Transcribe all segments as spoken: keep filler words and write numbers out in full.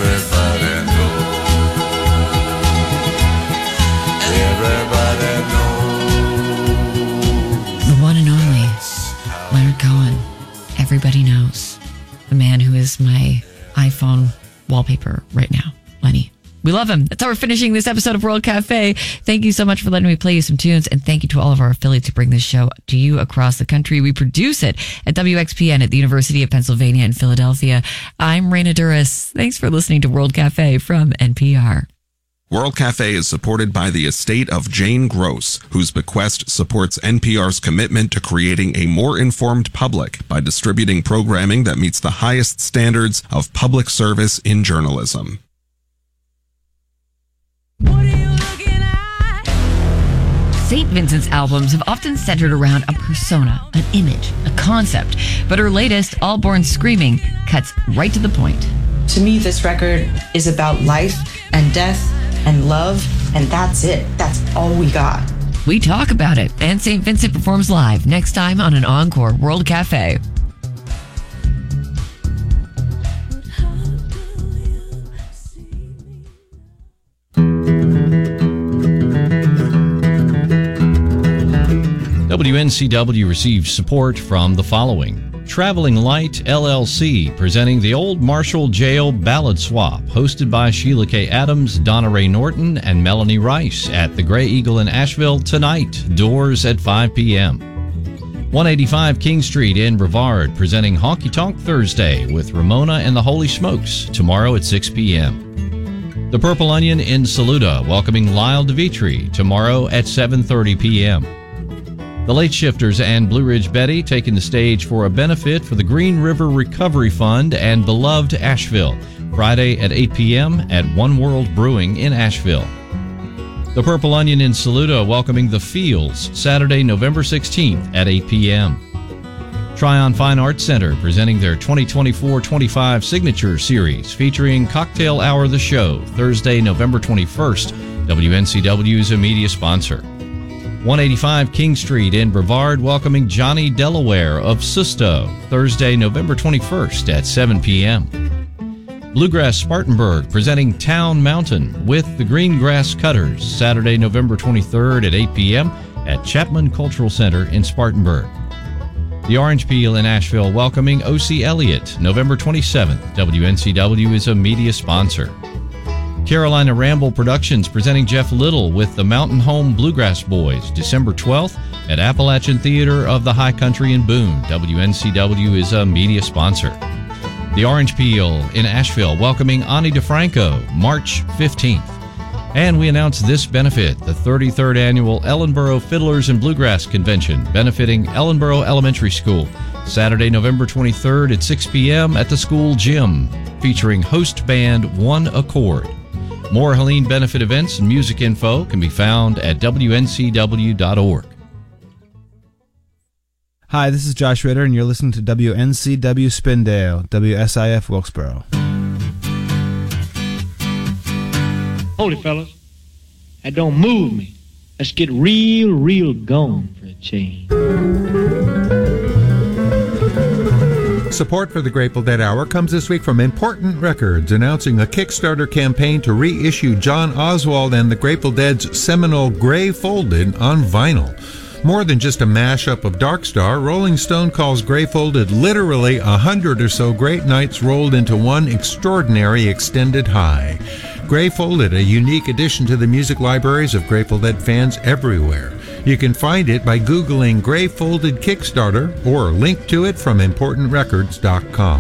Everybody knows. Everybody knows. The one and only Leonard Cohen. Everybody knows. The man who is my iPhone wallpaper right now. Lenny. We love him. That's how we're finishing this episode of World Cafe. Thank you so much for letting me play you some tunes. And thank you to all of our affiliates who bring this show to you across the country. We produce it at W X P N at the University of Pennsylvania in Philadelphia. I'm Raina Duras. Thanks for listening to World Cafe from N P R. World Cafe is supported by the estate of Jane Gross, whose bequest supports N P R's commitment to creating a more informed public by distributing programming that meets the highest standards of public service in journalism. What are you looking at? Saint Vincent's albums have often centered around a persona, an image, a concept, but her latest, All Born Screaming, cuts right to the point. To me, this record is about life and death and love, and that's it. That's all we got. We talk about it, and Saint Vincent performs live next time on an Encore World Cafe. W N C W receives support from the following. Traveling Light L L C, presenting the Old Marshall Jail Ballad Swap, hosted by Sheila K. Adams, Donna Ray Norton, and Melanie Rice at the Grey Eagle in Asheville tonight. Doors at five p.m. one eighty-five King Street in Brevard, presenting Honky Tonk Thursday with Ramona and the Holy Smokes tomorrow at six p.m. The Purple Onion in Saluda, welcoming Lyle DeVitri tomorrow at seven thirty p.m. The Late Shifters and Blue Ridge Betty taking the stage for a benefit for the Green River Recovery Fund and Beloved Asheville, Friday at eight p.m. at One World Brewing in Asheville. The Purple Onion in Saluda welcoming The Fields, Saturday, November sixteenth at eight p.m. Tryon Fine Arts Center presenting their twenty twenty-four twenty-five Signature Series featuring Cocktail Hour The Show, Thursday, November twenty-first. W N C W is a media sponsor. one eighty-five King Street in Brevard welcoming Johnny Delaware of Susto, Thursday, November twenty-first at seven p.m. Bluegrass Spartanburg presenting Town Mountain with the Greengrass Cutters, Saturday, November twenty-third at eight p.m. at Chapman Cultural Center in Spartanburg. The Orange Peel in Asheville welcoming O C. Elliott, November twenty-seventh. W N C W is a media sponsor. Carolina Ramble Productions presenting Jeff Little with the Mountain Home Bluegrass Boys, December twelfth at Appalachian Theater of the High Country in Boone. W N C W is a media sponsor. The Orange Peel in Asheville welcoming Ani DeFranco, March fifteenth. And we announce this benefit, the thirty-third Annual Ellenboro Fiddlers and Bluegrass Convention, benefiting Ellenboro Elementary School, Saturday, November twenty-third at six p.m. at the school gym, featuring host band One Accord. More Helene benefit events and music info can be found at W N C W dot org. Hi, this is Josh Ritter, and you're listening to W N C W Spindale, W S I F Wilkesboro. Hold it, fellas. That don't move me. Let's get real, real gone for a change. Support for the Grateful Dead Hour comes this week from Important Records, announcing a Kickstarter campaign to reissue John Oswald and the Grateful Dead's seminal Gray Folded on vinyl. More than just a mashup of Dark Star, Rolling Stone calls Gray Folded literally a hundred or so great nights rolled into one extraordinary extended high. Gray Folded, a unique addition to the music libraries of Grateful Dead fans everywhere. You can find it by Googling Gray Folded Kickstarter or link to it from important records dot com.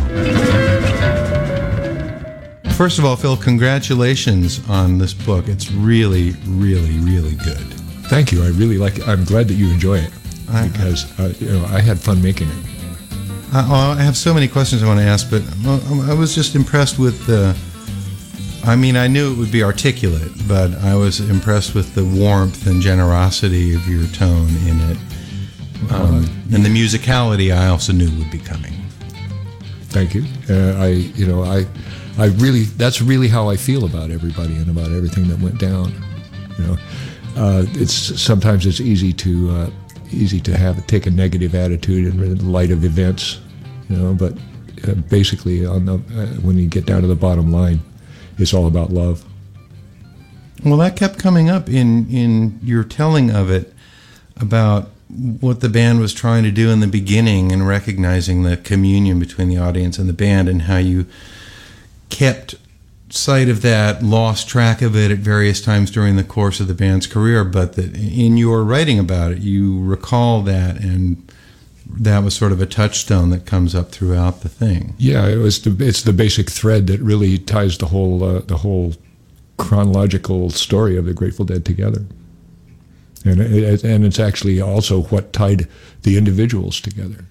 First of all, Phil, congratulations on this book. It's really, really, really good. Thank you. I really like it. I'm glad that you enjoy it because uh, you know I had fun making it. Uh, well, I have so many questions I want to ask, but I was just impressed with the... I mean, I knew it would be articulate, but I was impressed with the warmth and generosity of your tone in it. Um, uh, and the musicality I also knew would be coming. Thank you. Uh, I, you know, I, I really, that's really how I feel about everybody and about everything that went down. You know, uh, it's sometimes it's easy to, uh, easy to have take a negative attitude in light of events, you know, but uh, basically on the, uh, when you get down to the bottom line, it's all about love. Well, that kept coming up in, in your telling of it about what the band was trying to do in the beginning and recognizing the communion between the audience and the band, and how you kept sight of that, lost track of it at various times during the course of the band's career, but that in your writing about it, you recall that, and that was sort of a touchstone that comes up throughout the thing. Yeah, it was the, it's the basic thread that really ties the whole uh, the whole chronological story of the Grateful Dead together. And it, and it's actually also what tied the individuals together.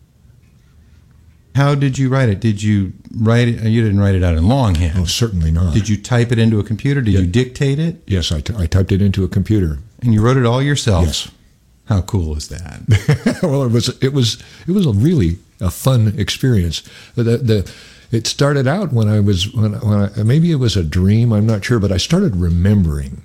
How did you write it? Did you write it? You didn't write it out in longhand. Oh, certainly not. Did you type it into a computer? Did Yeah. you dictate it? Yes, I, t- I typed it into a computer. And you wrote it all yourself? Yes. How cool is that? Well, it was it was it was a really a fun experience. The the it started out when I was when when I, maybe it was a dream. I'm not sure, but I started remembering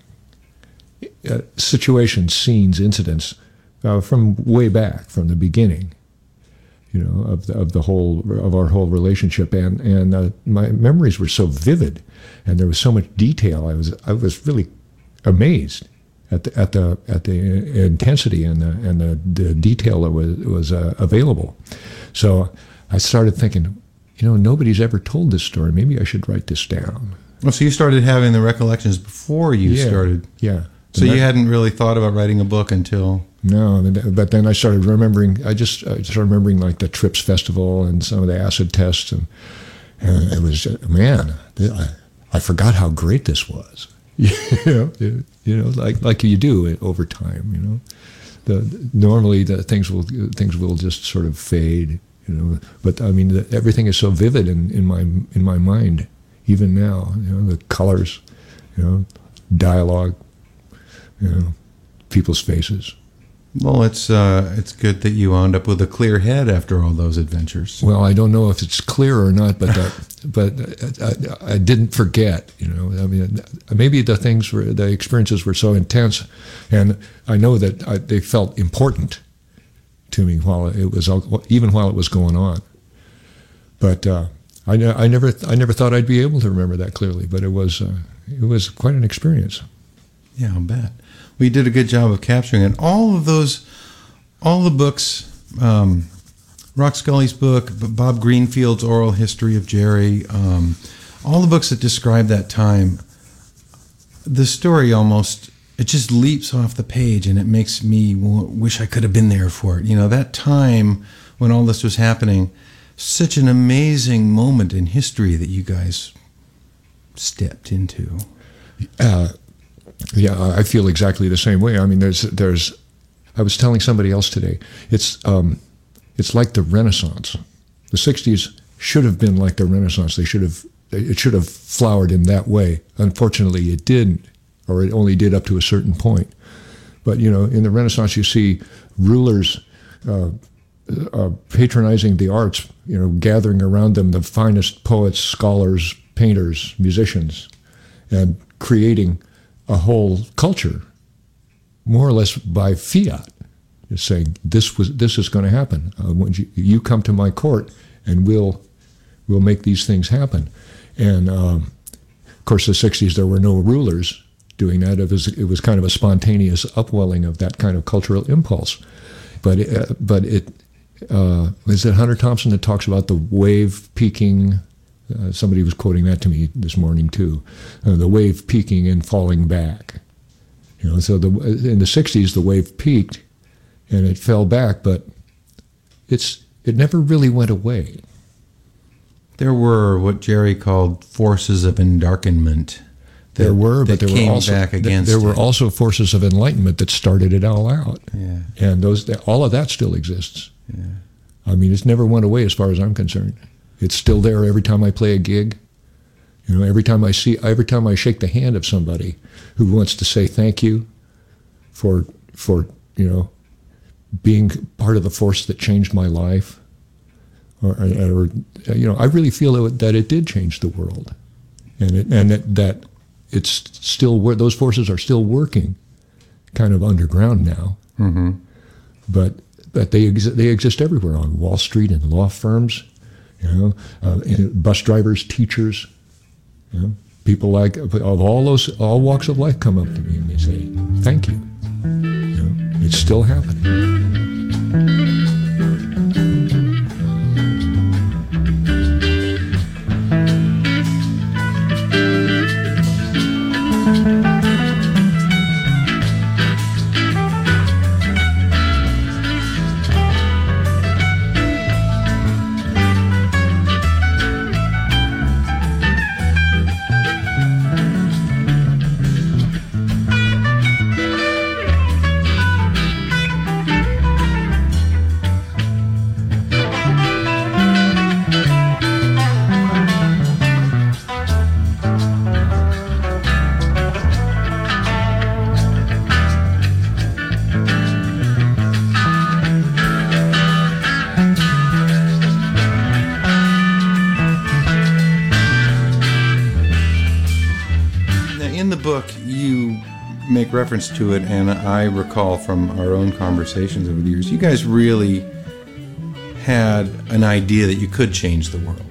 uh, situations, scenes, incidents uh, from way back, from the beginning. You know, of the, of the whole of our whole relationship, and and uh, my memories were so vivid, and there was so much detail. I was I was really amazed at the at the at the intensity and the and the, the detail that was was uh, available. So I started thinking, you know, nobody's ever told this story. Maybe I should write this down. Well, so you started having the recollections before you Yeah, started. yeah. So And you that- hadn't really thought about writing a book until. No, but then I started remembering. I just I started remembering like the Trips Festival and some of the acid tests, and, and it was man, I, I forgot how great this was. you know, you, you know, like like you do over time. You know, the normally the things will things will just sort of fade. You know, but I mean, the, everything is so vivid in, in my in my mind, even now. You know, the colors, you know, dialogue, you know, people's faces. Well, it's uh, it's good that you wound up with a clear head after all those adventures. Well, I don't know if it's clear or not, but that, but I, I didn't forget. You know, I mean, maybe the things were the experiences were so intense, and I know that I, they felt important to me while it was even while it was going on. But uh, I, I never I never thought I'd be able to remember that clearly. But it was uh, it was quite an experience. Yeah, I'll bet. We did a good job of capturing it. All of those, all the books, um, Rock Scully's book, Bob Greenfield's Oral History of Jerry, um, all the books that describe that time, the story almost, it just leaps off the page, and it makes me w- wish I could have been there for it. You know, that time when all this was happening, such an amazing moment in history that you guys stepped into. Uh, Yeah, I feel exactly the same way. I mean, there's, there's. I was telling somebody else today. It's, um, it's like the Renaissance. The sixties should have been like the Renaissance. They should have. It should have flowered in that way. Unfortunately, it didn't, or it only did up to a certain point. But you know, in the Renaissance, you see rulers uh, uh, patronizing the arts. You know, gathering around them the finest poets, scholars, painters, musicians, and creating a whole culture, more or less by fiat, just saying this was this is going to happen. Uh, when you, you come to my court, and we'll we'll make these things happen. And um, of course, the sixties there were no rulers doing that. It was it was kind of a spontaneous upwelling of that kind of cultural impulse. But it, uh, but it uh, is it Hunter Thompson that talks about the wave peaking. Uh, somebody was quoting that to me this morning too. Uh, the wave peaking and falling back. You know, so the in the sixties the wave peaked, and it fell back, but it's it never really went away. There were what Jerry called forces of endarkenment. That, There were, but that there came were also back th- against there were it. also forces of enlightenment that started it all out. Yeah. And those all of that still exists. Yeah. I mean, it's never went away as far as I'm concerned. It's still there every time I play a gig. You know, every time I see, every time I shake the hand of somebody who wants to say thank you for, for you know, being part of the force that changed my life, or, or you know, I really feel that it did change the world, and it, and that, that it's still where those forces are still working, kind of underground now, Mm-hmm. but but they exi- they exist everywhere on Wall Street and law firms. You know, uh, and bus drivers, teachers, you know, people like of all those all walks of life come up to me and they say, "Thank you." You know, it's still happening. Reference to it, and I recall from our own conversations over the years, you guys really had an idea that you could change the world,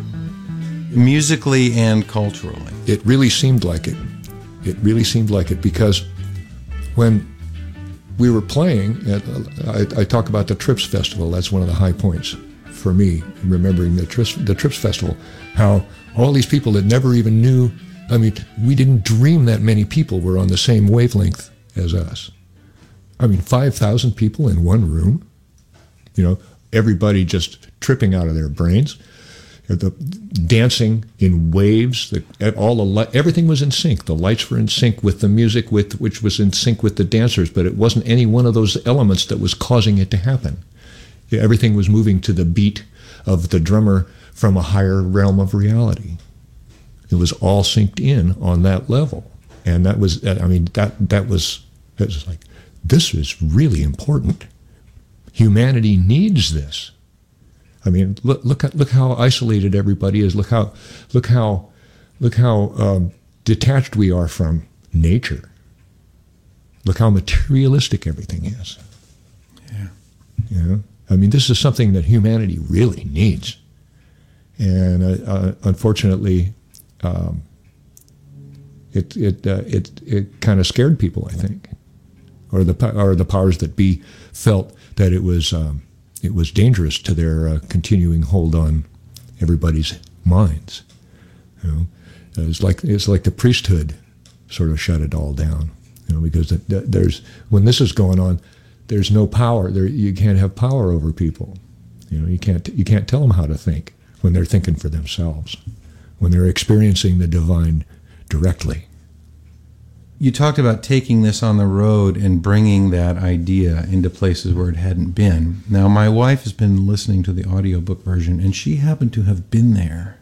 musically and culturally. It really seemed like it. It really seemed like it because when we were playing, at, I, I talk about the Trips Festival. That's one of the high points for me, remembering the Trips, the Trips Festival, how all these people that never even knew. I mean, we didn't dream that many people were on the same wavelength as us. I mean, five thousand people in one room, you know, everybody just tripping out of their brains, the dancing in waves, the, all the li- everything was in sync. The lights were in sync with the music, with which was in sync with the dancers, but it wasn't any one of those elements that was causing it to happen. Everything was moving to the beat of the drummer from a higher realm of reality. It was all synced in on that level. And that was, I mean, that that was, it was like, this is really important. Humanity needs this. I mean, look look at, look how isolated everybody is. Look how look how look how um, detached we are from nature. Look how materialistic everything is. Yeah. You know? I mean, this is something that humanity really needs. And uh, uh, unfortunately, Um, it it uh, it it kind of scared people, I think, or the or the powers that be felt that it was um, it was dangerous to their uh, continuing hold on everybody's minds. You know, it's like it's like the priesthood sort of shut it all down. You know, because the, the, there's when this is going on, there's no power there. You can't have power over people. You know, you can't you can't tell them how to think when they're thinking for themselves, when they're experiencing the divine directly. You talked about taking this on the road and bringing that idea into places where it hadn't been. Now, my wife has been listening to the audiobook version, and she happened to have been there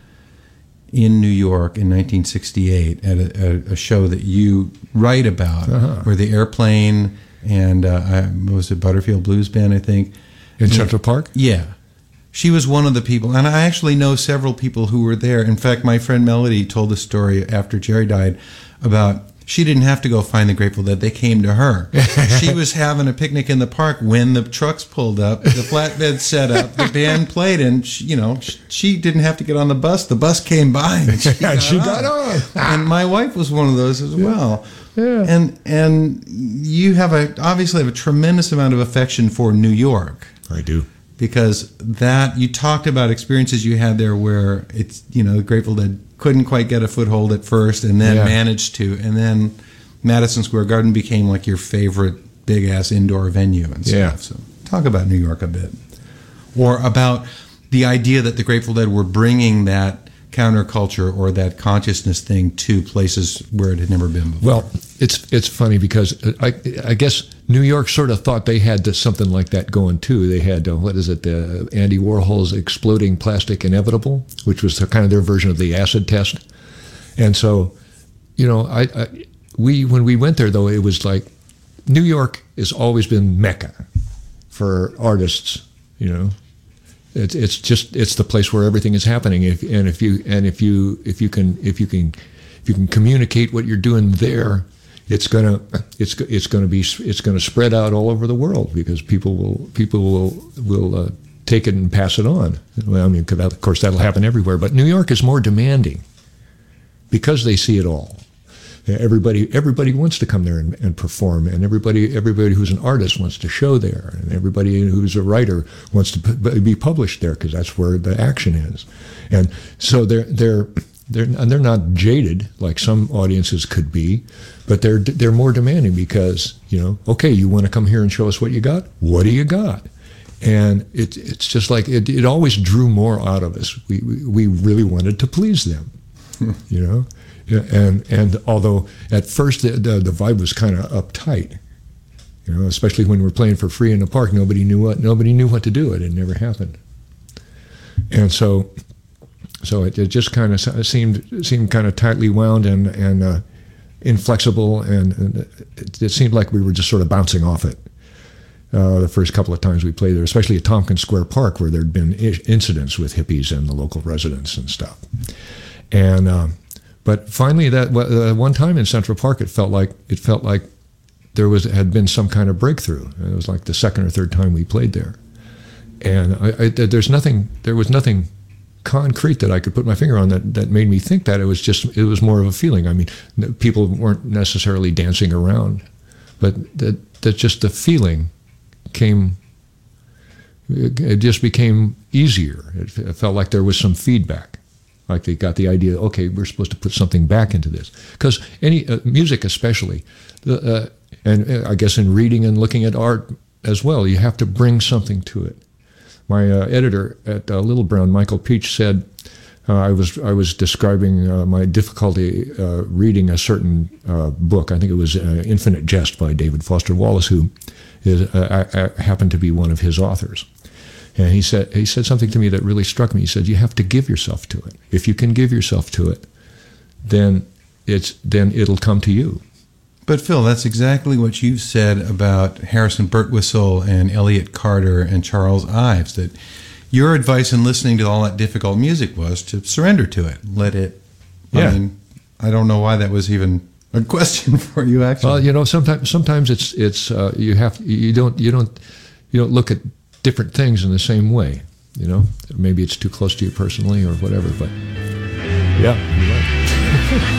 in New York in nineteen sixty-eight at a, a, a show that you write about, uh-huh. where the airplane and, uh, I, was it Butterfield Blues Band, I think? In Central Park? Yeah. She was one of the people, and I actually know several people who were there. In fact, my friend Melody told a story after Jerry died about she didn't have to go find the Grateful Dead. They came to her. She was having a picnic in the park when the trucks pulled up, the flatbed set up, the band played, and she, you know, she didn't have to get on the bus. The bus came by, and she got, she on. got on. And my wife was one of those as well. Yeah. And and you have a obviously have a tremendous amount of affection for New York. I do. Because that, you talked about experiences you had there where it's, you know, the Grateful Dead couldn't quite get a foothold at first and then yeah. managed to. And then Madison Square Garden became like your favorite big-ass indoor venue and stuff. Yeah. So talk about New York a bit. Or about the idea that the Grateful Dead were bringing that counterculture or that consciousness thing to places where it had never been before. Well, it's it's funny because I I guess New York sort of thought they had this, something like that going too. They had uh, what is it, uh, Andy Warhol's Exploding Plastic Inevitable, which was the, kind of their version of the acid test. And so, you know, I, I we when we went there though, it was like New York has always been Mecca for artists. You know, it's it's just it's the place where everything is happening. If and if you and if you if you can if you can if you can communicate what you're doing there, it's gonna it's it's gonna be it's gonna spread out all over the world because people will people will will uh, take it and pass it on. Well, I mean, of course that'll happen everywhere, but New York is more demanding because they see it all. Everybody, everybody wants to come there and, and perform, and everybody, everybody who's an artist wants to show there, and everybody who's a writer wants to p- be published there because that's where the action is. And so they're they're they're and they're not jaded like some audiences could be, but they're they're more demanding because, you know, okay, you want to come here and show us what you got? What do you got? And it it's just like it, it always drew more out of us. We we, we really wanted to please them, you know. Yeah, and and although at first the the, the vibe was kind of uptight, you know, especially when we were playing for free in the park, nobody knew what nobody knew what to do. It it never happened, and so so it, it just kind of seemed seemed kind of tightly wound and and uh, inflexible, and, and it, it seemed like we were just sort of bouncing off it. Uh, the first couple of times we played there, especially at Tompkins Square Park, where there'd been I- incidents with hippies and the local residents and stuff, and. Um, But finally, that uh, one time in Central Park, it felt like it felt like there was had been some kind of breakthrough. It was like the second or third time we played there, and I, I, there's nothing. There was nothing concrete that I could put my finger on that, that made me think that. It was just it was more of a feeling. I mean, people weren't necessarily dancing around, but that that just the feeling came. It just became easier. It, it felt like there was some feedback. Like they got the idea, okay, we're supposed to put something back into this. Because any uh, music especially, the, uh, and uh, I guess in reading and looking at art as well, you have to bring something to it. My uh, editor at uh, Little Brown, Michael Peach, said uh, I was I was describing uh, my difficulty uh, reading a certain uh, book. I think it was uh, Infinite Jest by David Foster Wallace, who is, uh, I, I happened to be one of his authors. And he said he said something to me that really struck me. He said, "You have to give yourself to it. If you can give yourself to it, then it's then it'll come to you." But Phil, that's exactly what you said about Harrison Birtwistle and Elliott Carter and Charles Ives. That your advice in listening to all that difficult music was to surrender to it, let it. Yeah. I mean, I don't know why that was even a question for you. Actually, well, you know, sometimes sometimes it's it's uh, you have you don't you don't you don't look at different things in the same way, you know. Maybe it's too close to you personally or whatever, but yeah, you're right.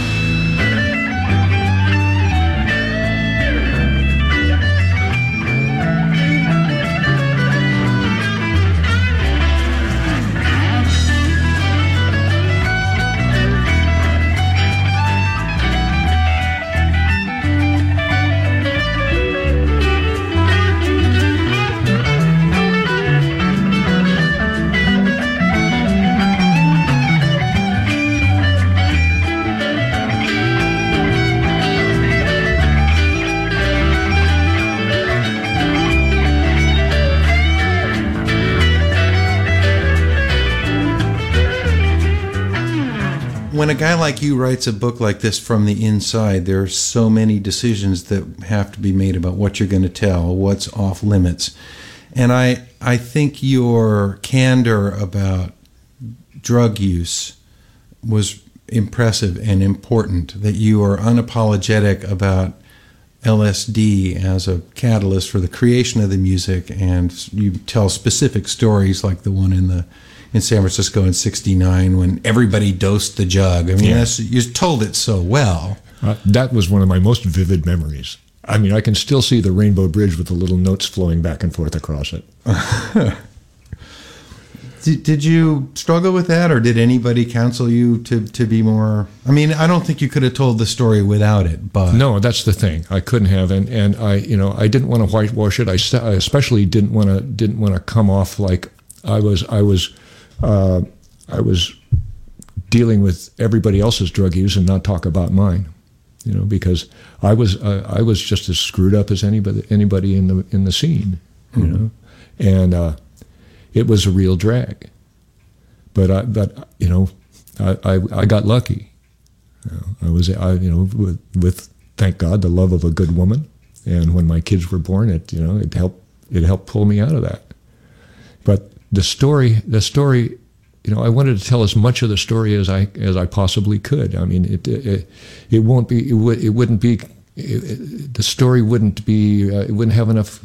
When a guy like you writes a book like this from the inside, there are so many decisions that have to be made about what you're going to tell, what's off limits. And I I think your candor about drug use was impressive and important, that you are unapologetic about L S D as a catalyst for the creation of the music, and you tell specific stories like the one in the in San Francisco in sixty-nine when everybody dosed the jug. I mean, Yeah. that's, you told it so well. Uh, that was one of my most vivid memories. I mean, I can still see the Rainbow Bridge with the little notes flowing back and forth across it. Did, did you struggle with that, or did anybody counsel you to, to be more... I mean, I don't think you could have told the story without it, but... No, that's the thing. I couldn't have, and, and I, you know, I didn't want to whitewash it. I, st- I especially didn't want to didn't want to come off like I was I was uh, I was dealing with everybody else's drug use and not talk about mine. You know, because I was uh, I was just as screwed up as anybody anybody in the in the scene. You Mm-hmm. know, and. Uh, It was a real drag, but I, but you know, I, I, I got lucky. You know, I was, I, you know, with, with thank God the love of a good woman, and when my kids were born, it you know it helped it helped pull me out of that. But the story, the story, you know, I wanted to tell as much of the story as I as I possibly could. I mean, it it, it won't be it, would, it wouldn't be it, it, the story wouldn't be uh, it wouldn't have enough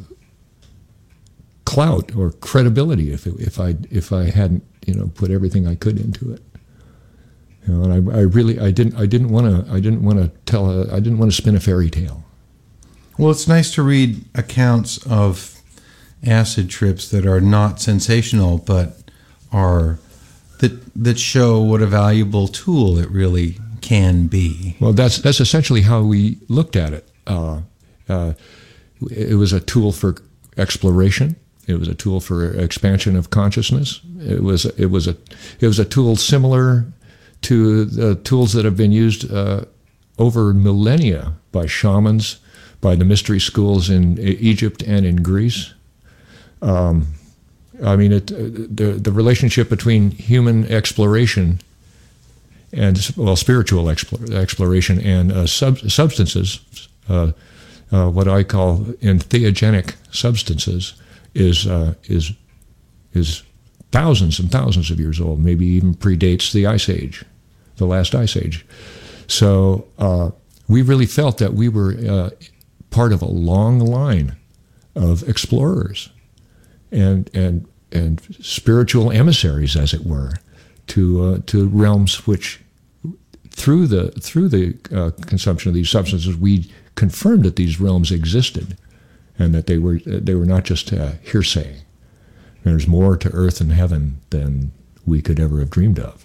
clout or credibility if it, if I if I hadn't you know put everything I could into it. You know, and I, I really, I didn't, I didn't want to, I didn't want to tell, a, I didn't want to spin a fairy tale. Well, it's nice to read accounts of acid trips that are not sensational, but are that that show what a valuable tool it really can be. Well, that's that's essentially how we looked at it. Uh, uh, it was a tool for exploration. It was a tool for expansion of consciousness. It was it was a it was a tool similar to the tools that have been used uh, over millennia by shamans, by the mystery schools in Egypt and in Greece. Um, I mean, it, the the relationship between human exploration and, well, spiritual explore, exploration and uh, sub, substances, uh, uh, what I call entheogenic substances, is uh, is is thousands and thousands of years old. Maybe even predates the Ice Age, the last Ice Age. So uh, we really felt that we were uh, part of a long line of explorers and and and spiritual emissaries, as it were, to uh, to realms which, through the through the uh, consumption of these substances, we confirmed that these realms existed, and that they were they were not just uh, hearsay. There's more to earth and heaven than we could ever have dreamed of.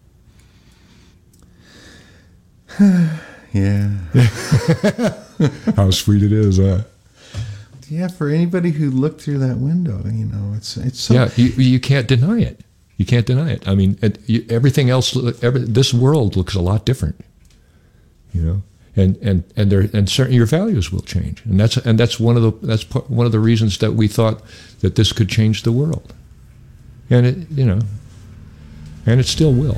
Yeah. How sweet it is, huh? Yeah, for anybody who looked through that window, you know, it's it's so yeah. You you can't deny it. You can't deny it. I mean, it, you, everything else, every, this world looks a lot different, you know, and and and there and certain your values will change, and that's and that's one of the that's one of the reasons that we thought that this could change the world, and it you know, and it still will.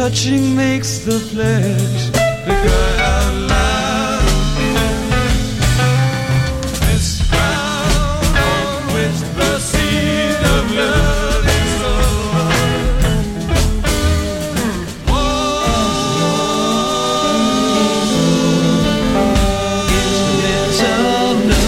touching makes the flesh figure out loud. This ground on which the seed of love is sown. Oh, instruments of love.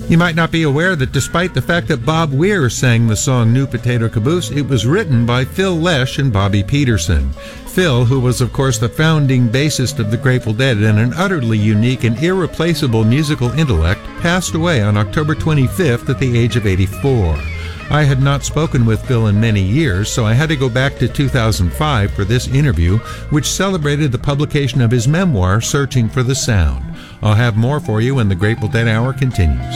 You might not be aware that despite the fact that Bob Weir sang the song New Potato Caboose, it was written by Phil Lesh and Bobby Peterson. Phil, who was of course the founding bassist of the Grateful Dead and an utterly unique and irreplaceable musical intellect, passed away on October twenty-fifth at the age of eighty-four. I had not spoken with Phil in many years, so I had to go back to two thousand five for this interview, which celebrated the publication of his memoir, Searching for the Sound. I'll have more for you when the Grateful Dead Hour continues.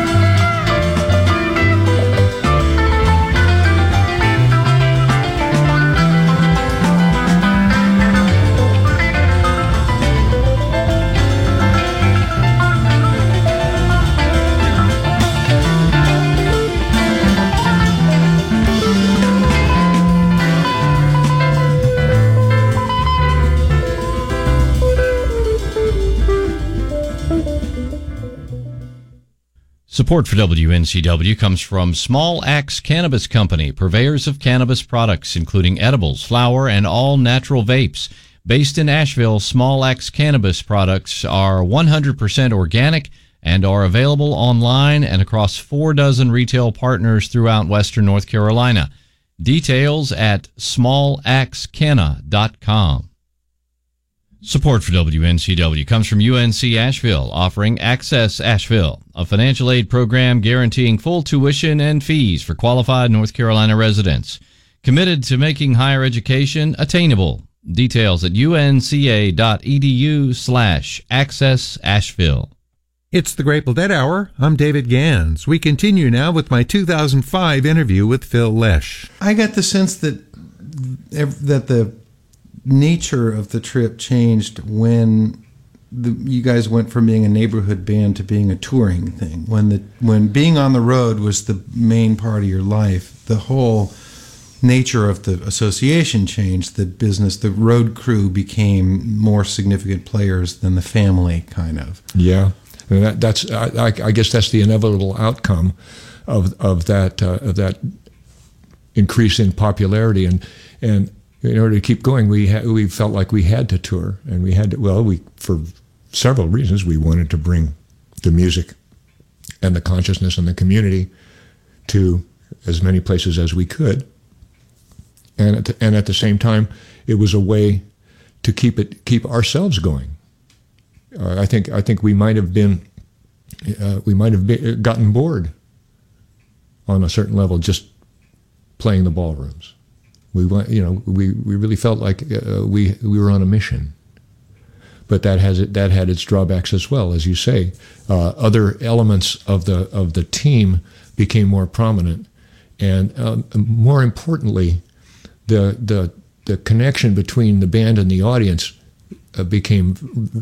Support for W N C W comes from Small Axe Cannabis Company, purveyors of cannabis products, including edibles, flower, and all natural vapes. Based in Asheville, Small Axe Cannabis products are one hundred percent organic and are available online and across four dozen retail partners throughout western North Carolina. Details at small axe canna dot com. Support for W N C W comes from U N C Asheville, offering Access Asheville, a financial aid program guaranteeing full tuition and fees for qualified North Carolina residents. Committed to making higher education attainable. Details at unca.edu slash access Asheville. It's the Grateful Dead Hour. I'm David Gans. We continue now with my two thousand five interview with Phil Lesh. I got the sense that that the nature of the trip changed when the, you guys went from being a neighborhood band to being a touring thing. When the when being on the road was the main part of your life, the whole nature of the association changed. The business, the road crew became more significant players than the family, kind of. Yeah, and that, that's I, I guess that's the inevitable outcome of of that uh, of that increase in popularity, and and. In order to keep going, we ha- we felt like we had to tour, and we had to, well, we for several reasons. We wanted to bring the music and the consciousness and the community to as many places as we could, and at the, and at the same time, it was a way to keep it keep ourselves going. Uh, I think I think we might have been uh, we might have been, gotten bored on a certain level just playing the ballrooms. We went, you know, we, we really felt like uh, we we were on a mission, but that has it that had its drawbacks as well, as you say. Uh, other elements of the of the team became more prominent, and um, more importantly, the the the connection between the band and the audience uh, became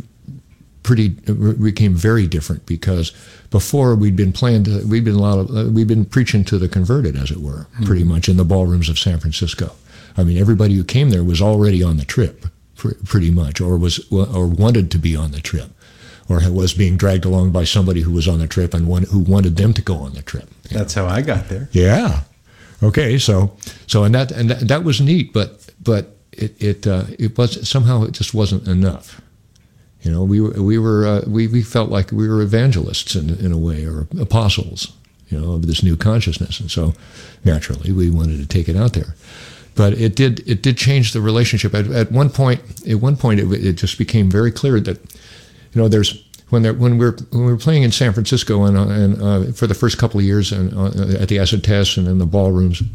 pretty became very different, because before we'd been playing to, we'd been a lot of uh, we'd been preaching to the converted, as it were, mm-hmm. pretty much in the ballrooms of San Francisco. I mean, everybody who came there was already on the trip, pr- pretty much, or was or wanted to be on the trip, or was being dragged along by somebody who was on the trip and one, who wanted them to go on the trip. That's how I got there. Yeah. Okay. So so and that and that, that was neat, but but it it uh, it was somehow it just wasn't enough. You know, we were we were uh, we we felt like we were evangelists in in a way, or apostles, you know, of this new consciousness, and so naturally we wanted to take it out there. But it did it did change the relationship. At, at one point, at one point, it, it just became very clear that, you know, there's when there when we were when we were playing in San Francisco and uh, and uh, for the first couple of years and uh, at the Acid Test and in the ballrooms,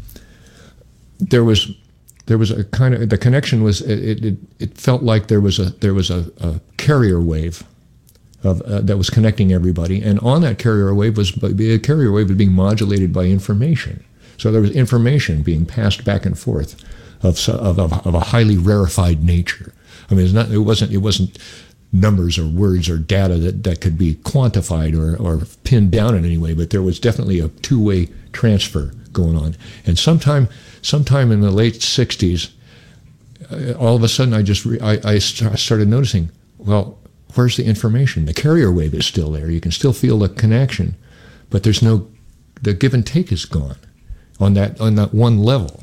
there was there was a kind of the connection was it it, it felt like there was a there was a, a carrier wave of uh, that was connecting everybody, and on that carrier wave was a carrier wave was being modulated by information. So there was information being passed back and forth of of, of, of a highly rarefied nature. I mean, it's not, it wasn't it wasn't numbers or words or data that, that could be quantified or, or pinned down in any way, but there was definitely a two-way transfer going on. And sometime sometime in the late sixties, uh, all of a sudden I just re- I, I st- started noticing, well, where's the information? The carrier wave is still there. You can still feel the connection, but there's no the give and take is gone on that on that one level.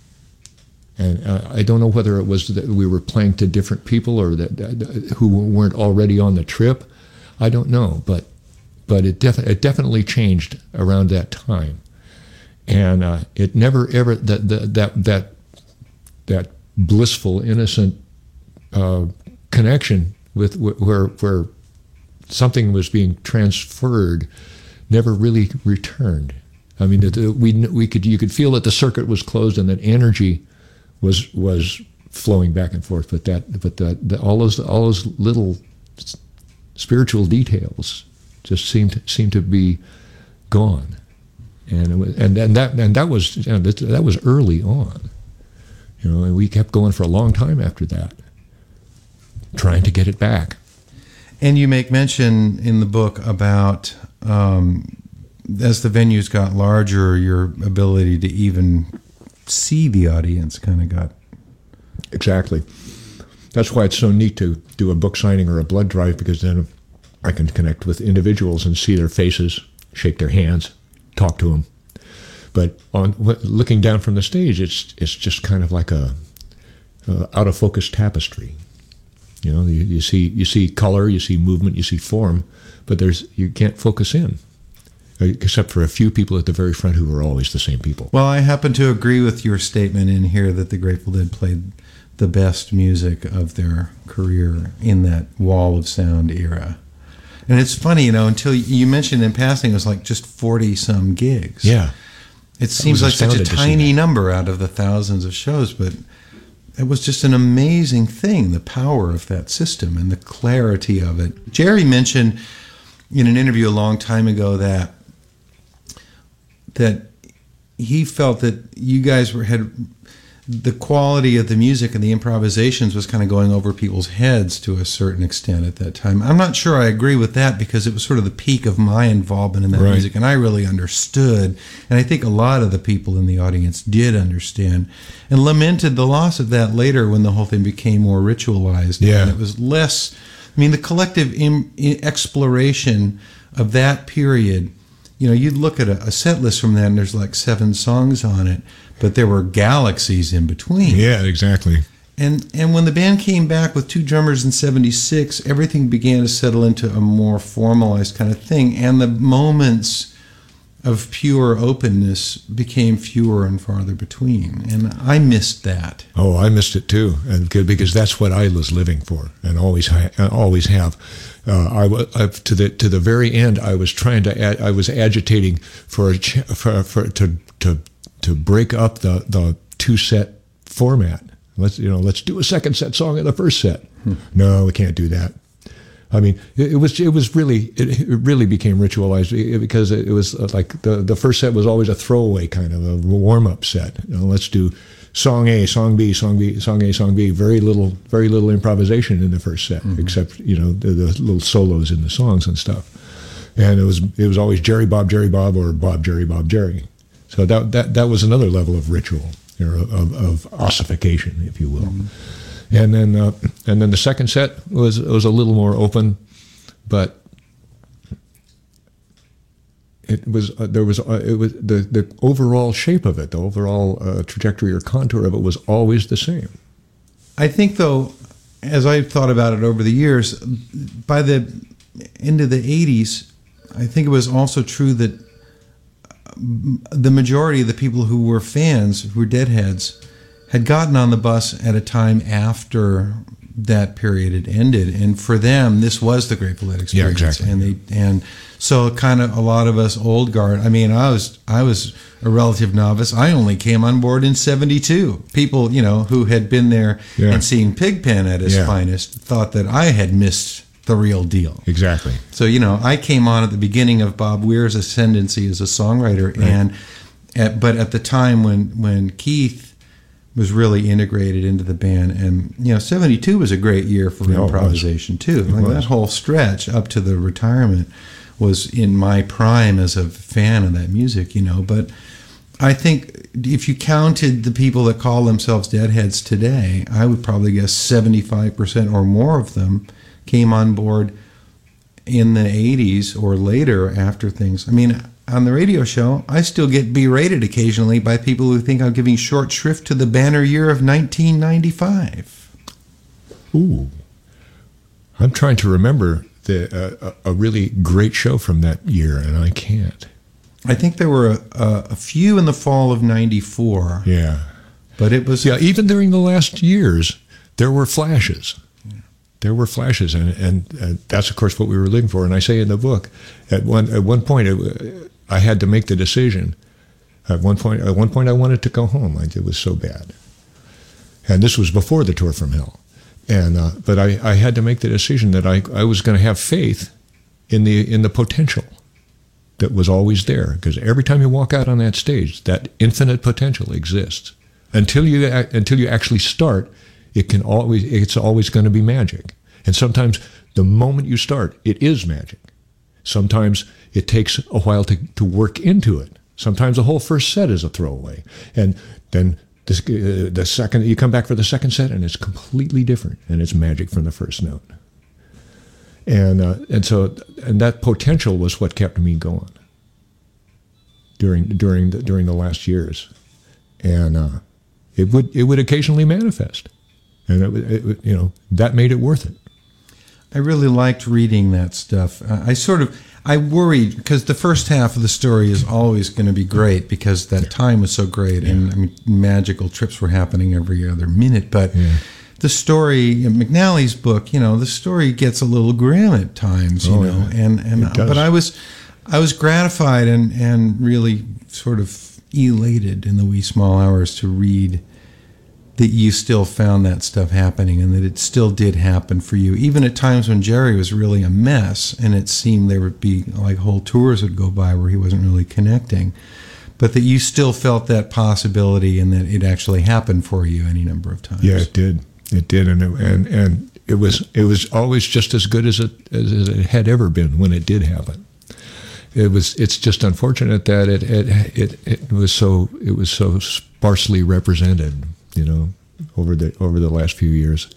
And uh, I don't know whether it was that we were playing to different people or that, that who weren't already on the trip. I don't know, but but it, def- it definitely changed around that time. And uh, it never ever, that, that, that, that, that blissful, innocent uh, connection with where, where something was being transferred never really returned. I mean, it, we we could you could feel that the circuit was closed and that energy was was flowing back and forth. But that but that the, all those all those little spiritual details just seemed seemed to be gone, and it was, and and that and that was you know, that, that was early on, you know, and we kept going for a long time after that, trying to get it back. And you make mention in the book about. Um, as the venues got larger, your ability to even see the audience kind of got... Exactly. That's why it's so neat to do a book signing or a blood drive, because then I can connect with individuals and see their faces, shake their hands, talk to them. But on looking down from the stage, it's it's just kind of like a, a out of focus tapestry. You know, you, you see you see color, you see movement, you see form, but there's you can't focus in. Except for a few people at the very front who were always the same people. Well, I happen to agree with your statement in here that the Grateful Dead played the best music of their career in that wall of sound era. And it's funny, you know, until you mentioned in passing, it was like just forty-some gigs. Yeah. It seems like such a tiny number out of the thousands of shows, but it was just an amazing thing, the power of that system and the clarity of it. Jerry mentioned in an interview a long time ago that that he felt that you guys were had the quality of the music and the improvisations was kind of going over people's heads to a certain extent at that time. I'm not sure I agree with that, because it was sort of the peak of my involvement in that right. music, and I really understood, and I think a lot of the people in the audience did understand, and lamented the loss of that later when the whole thing became more ritualized. Yeah. And it was less, I mean, the collective im- exploration of that period. You know, you'd look at a, a set list from that, and there's like seven songs on it, but there were galaxies in between. Yeah, exactly. And and when the band came back with two drummers in seventy-six, everything began to settle into a more formalized kind of thing, and the moments of pure openness became fewer and farther between. And I missed that. Oh, I missed it too, and because that's what I was living for, and always always have. Uh, I was to the to the very end. I was trying to. Ad, I was agitating for a ch- for, for to to to break up the, the two set format. Let's you know. Let's do a second set song in the first set. Hmm. No, we can't do that. I mean, it, it was it was really it, it really became ritualized because it was like the the first set was always a throwaway kind of a warm up set. You know, let's do song A, song B, song B, song A, song B. Very little, very little improvisation in the first set, mm-hmm. except you know the, the little solos in the songs and stuff. And it was it was always Jerry Bob Jerry Bob or Bob Jerry Bob Jerry. So that that that was another level of ritual, you know, of, of ossification, if you will. Mm-hmm. And then uh, and then the second set was was a little more open, but it was uh, there was uh, it was the the overall shape of it, the overall uh, trajectory or contour of it was always the same. I think, though, as I've thought about it over the years, by the end of the eighties, I think it was also true that the majority of the people who were fans, who were Deadheads, had gotten on the bus at a time after that period had ended, and for them, this was the Grateful Dead experience. Yeah, exactly. And they and so kind of a lot of us old guard. I mean, I was I was a relative novice. I only came on board in seventy-two. People, you know, who had been there yeah. and seen Pigpen at his yeah. finest, thought that I had missed the real deal. Exactly. So, you know, I came on at the beginning of Bob Weir's ascendancy as a songwriter, right. and at, but at the time when when Keith was really integrated into the band, and you know, seventy-two was a great year for no, improvisation too. Like that whole stretch up to the retirement was in my prime as a fan of that music, you know. But I think if you counted the people that call themselves Deadheads today, I would probably guess seventy-five percent or more of them came on board in the eighties or later after things. I mean, on the radio show, I still get berated occasionally by people who think I'm giving short shrift to the banner year of nineteen ninety-five. Ooh. I'm trying to remember the uh, a really great show from that year, and I can't. I think there were a, a, a few in the fall of ninety-four. Yeah. But it was... Yeah, even during the last years, there were flashes. Yeah. There were flashes, and, and, and that's, of course, what we were looking for. And I say in the book, at one at one point, it, I had to make the decision. At one point, at one point, I wanted to go home. I, it was so bad. And this was before the Tour from Hell. And uh, But I, I had to make the decision that I, I was going to have faith in the in the potential that was always there. Because every time you walk out on that stage, that infinite potential exists. Until you until you actually start, it can always it's always going to be magic. And sometimes the moment you start, it is magic. Sometimes it takes a while to, to work into it. Sometimes the whole first set is a throwaway, and then this, uh, the second you come back for the second set, and it's completely different, and it's magic from the first note. And uh, and so and that potential was what kept me going during during the, during the last years, and. Uh, It would it would occasionally manifest, and it, it, you know that made it worth it. I really liked reading that stuff. I sort of I worried because the first half of the story is always going to be great because that yeah. time was so great, yeah. and I mean magical trips were happening every other minute. But yeah. the story in McNally's book, you know, the story gets a little grim at times, you oh, know, yeah. and and but I was I was gratified and and really sort of elated in the wee small hours to read that you still found that stuff happening and that it still did happen for you, even at times when Jerry was really a mess and it seemed there would be like whole tours would go by where he wasn't really connecting, but that you still felt that possibility and that it actually happened for you any number of times. Yeah, it did. It did, and it, and and it was it was always just as good as it as it had ever been when it did happen. It was. It's just unfortunate that it it it, it was so it was so sparsely represented, you know, over the over the last few years.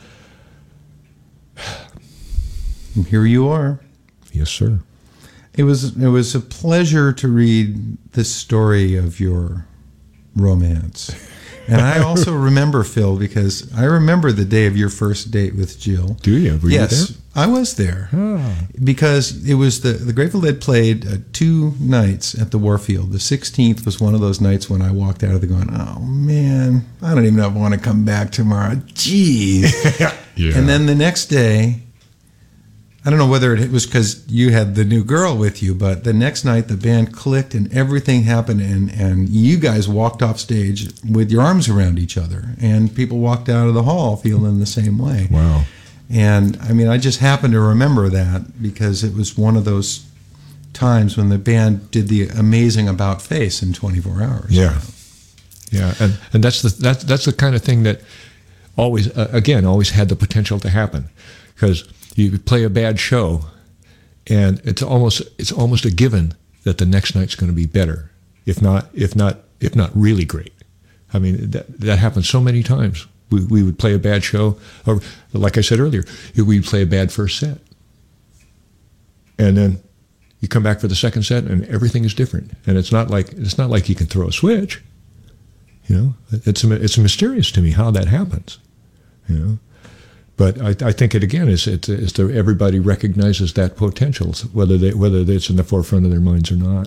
And here you are. Yes, sir. It was it was a pleasure to read this story of your romance. And I also remember, Phil, because I remember the day of your first date with Jill. Do you? Were yes, you there? I was there. Oh. Because it was the, the Grateful Dead played uh, two nights at the Warfield. The sixteenth was one of those nights when I walked out of there going, oh, man, I don't even know if I want to come back tomorrow. Jeez. yeah. And then the next day, I don't know whether it was because you had the new girl with you, but the next night the band clicked and everything happened, and, and you guys walked off stage with your arms around each other, and people walked out of the hall feeling the same way. Wow. And, I mean, I just happen to remember that because it was one of those times when the band did the amazing About Face in twenty-four hours. Yeah. Yeah, and, and that's the that's, that's the kind of thing that always, uh, again, always had the potential to happen, because you play a bad show, and it's almost it's almost a given that the next night's going to be better, if not if not if not really great. I mean, that that happens so many times. We we would play a bad show, or like I said earlier, we'd play a bad first set, and then you come back for the second set, and everything is different. And it's not like it's not like you can throw a switch. You know, it's it's mysterious to me how that happens. You know. But I, I think it again is it's, it's the, everybody recognizes that potential, whether they whether it's in the forefront of their minds or not.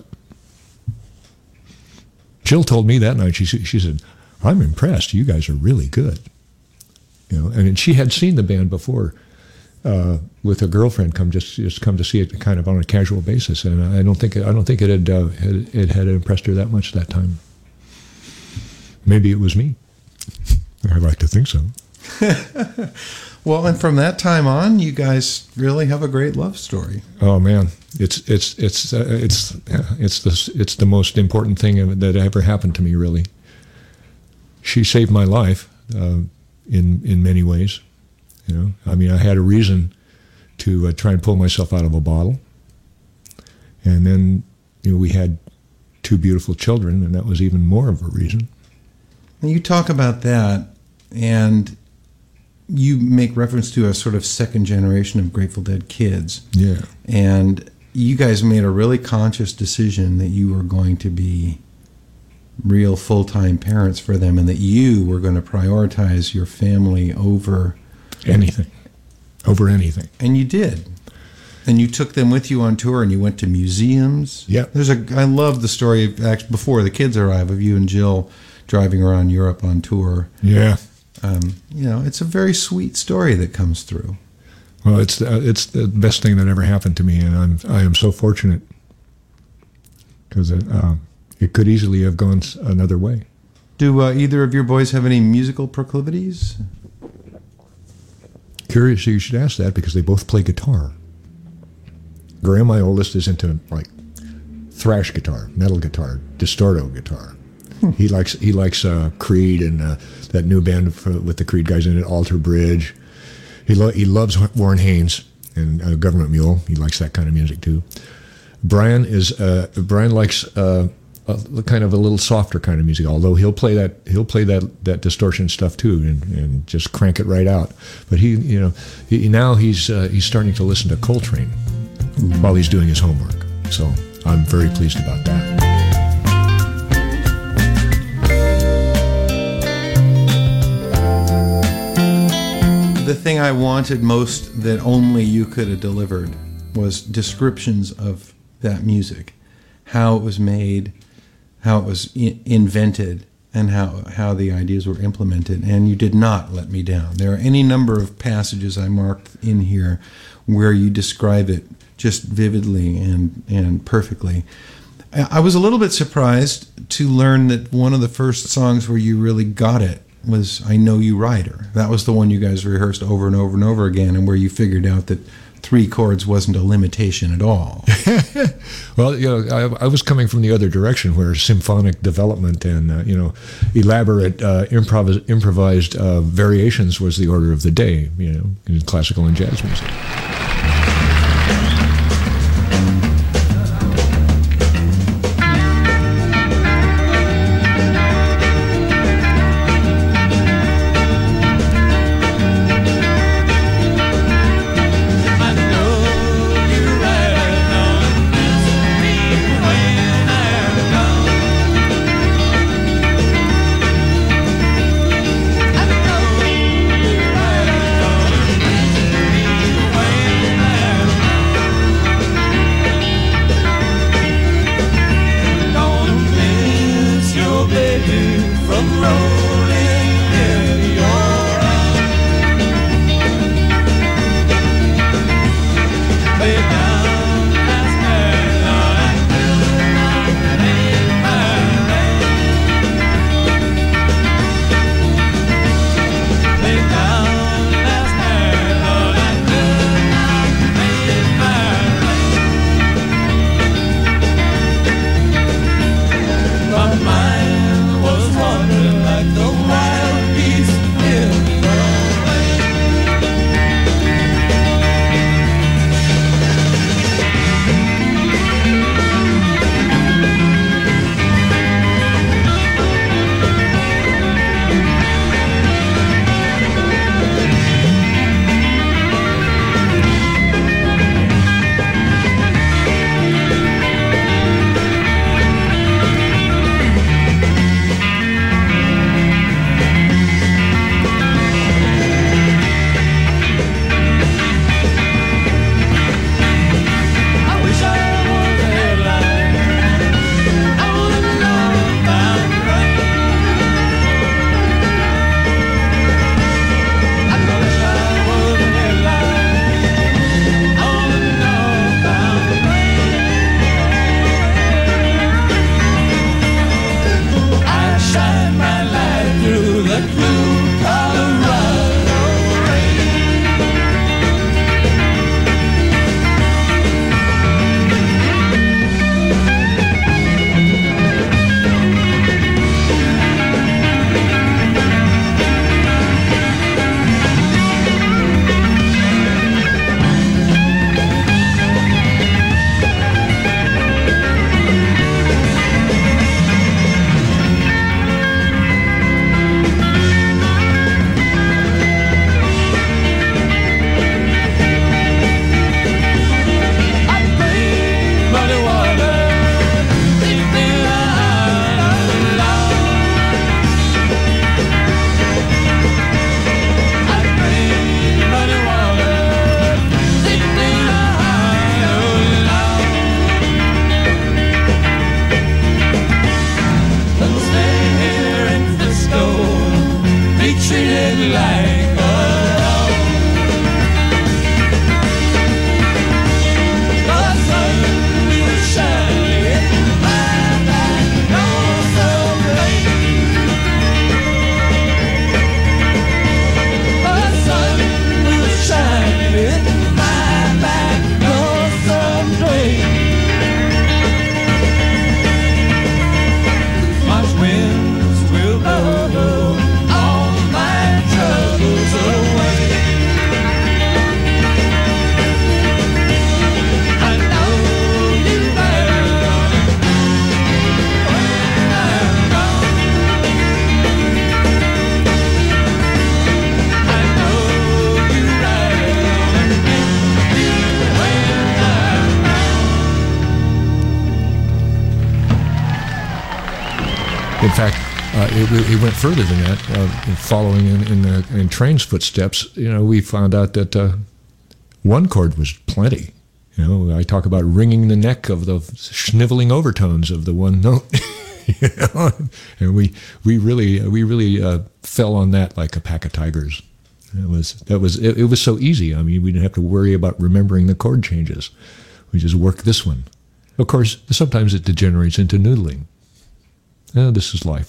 Jill told me that night. She she said, "I'm impressed. You guys are really good." You know, and she had seen the band before uh, with a girlfriend come just just come to see it kind of on a casual basis, and I don't think I don't think it had, uh, had it had impressed her that much that time. Maybe it was me. I like to think so. Well, and from that time on, you guys really have a great love story. Oh man, it's it's it's uh, it's it's the it's the most important thing that ever happened to me. Really, she saved my life uh, in in many ways. You know, I mean, I had a reason to uh, try and pull myself out of a bottle, and then you know we had two beautiful children, and that was even more of a reason. And you talk about that, and you make reference to a sort of second generation of Grateful Dead kids. Yeah. And you guys made a really conscious decision that you were going to be real full-time parents for them, and that you were going to prioritize your family over anything. Over anything. And you did. And you took them with you on tour, and you went to museums. Yeah. There's a. I love the story of actually before the kids arrive of you and Jill driving around Europe on tour. Yeah. Um, you know, it's a very sweet story that comes through. Well, it's uh, it's the best thing that ever happened to me, and I'm I am so fortunate because it, uh, it could easily have gone s- another way. Do uh, either of your boys have any musical proclivities? Curious you should ask that because they both play guitar. Graham, my oldest, is into like thrash guitar, metal guitar, distorto guitar. He likes he likes uh, Creed and uh, that new band for, with the Creed guys in it, Alter Bridge. He lo- he loves Warren Haynes and uh, Government Mule. He likes that kind of music too. Brian is uh, Brian likes uh, a, kind of a little softer kind of music. Although he'll play that he'll play that, that distortion stuff too and, and just crank it right out. But he you know he, now he's uh, he's starting to listen to Coltrane while he's doing his homework. So I'm very pleased about that. The thing I wanted most that only you could have delivered was descriptions of that music, how it was made, how it was I- invented, and how, how the ideas were implemented. And you did not let me down. There are any number of passages I marked in here where you describe it just vividly and, and perfectly. I, I was a little bit surprised to learn that one of the first songs where you really got it was I Know You Rider. That was the one you guys rehearsed over and over and over again, and where you figured out that three chords wasn't a limitation at all. Well, you know, I, I was coming from the other direction, where symphonic development and uh, you know, elaborate uh, improv- improvised uh, variations was the order of the day. You know, in classical and jazz music. In fact, uh, it, it went further than that. Uh, following in in, the, in Train's footsteps, you know, we found out that uh, one chord was plenty. You know, I talk about wringing the neck of the sniveling overtones of the one note. You know? And we we really we really uh, fell on that like a pack of tigers. It was that was it, it was so easy. I mean, we didn't have to worry about remembering the chord changes. We just worked this one. Of course, sometimes it degenerates into noodling. Oh, this is life.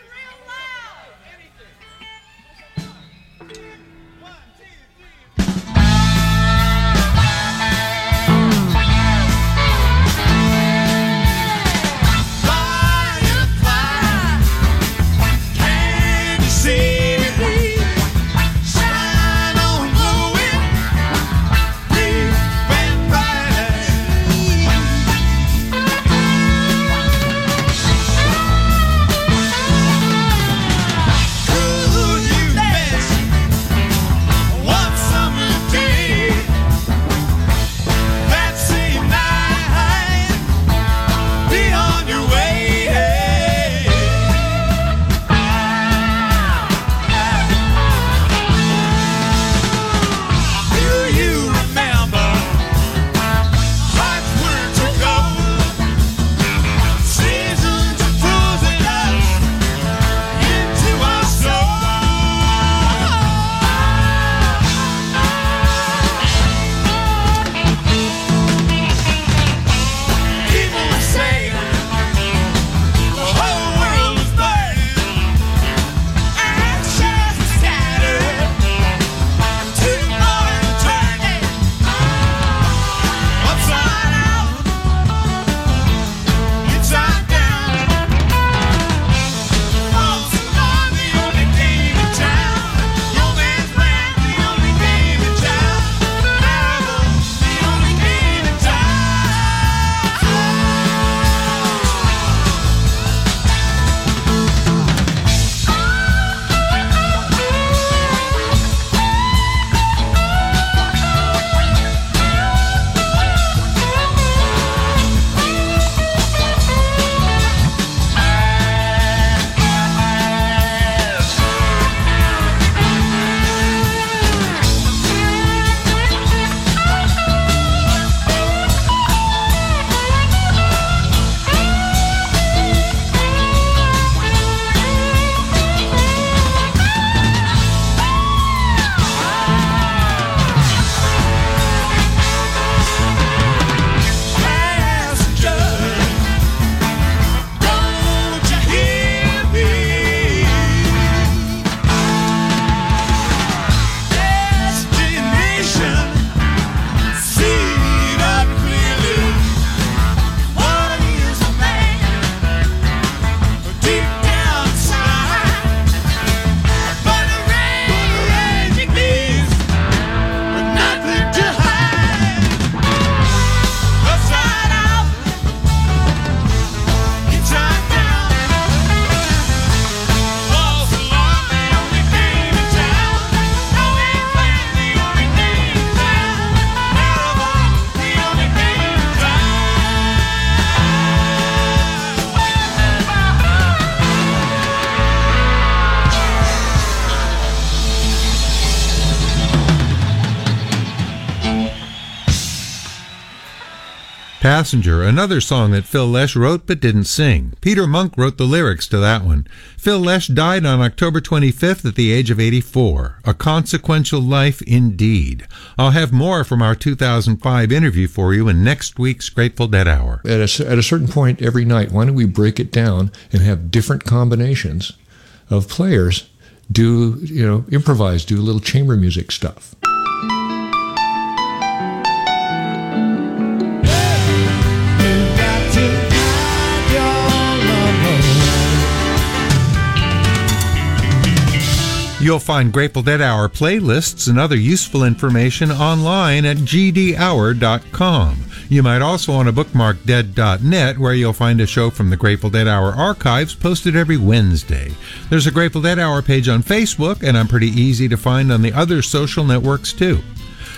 Passenger, another song that Phil Lesh wrote but didn't sing. Peter Monk wrote the lyrics to that one. Phil Lesh died on October twenty-fifth at the age of eighty-four. A consequential life indeed. I'll have more from our two thousand five interview for you in next week's Grateful Dead Hour. At a, at a certain point every night, why don't we break it down and have different combinations of players do, you know, improvise, do a little chamber music stuff. You'll find Grateful Dead Hour playlists and other useful information online at g d hour dot com. You might also want to bookmark dead dot net, where you'll find a show from the Grateful Dead Hour archives posted every Wednesday. There's a Grateful Dead Hour page on Facebook, and I'm pretty easy to find on the other social networks too.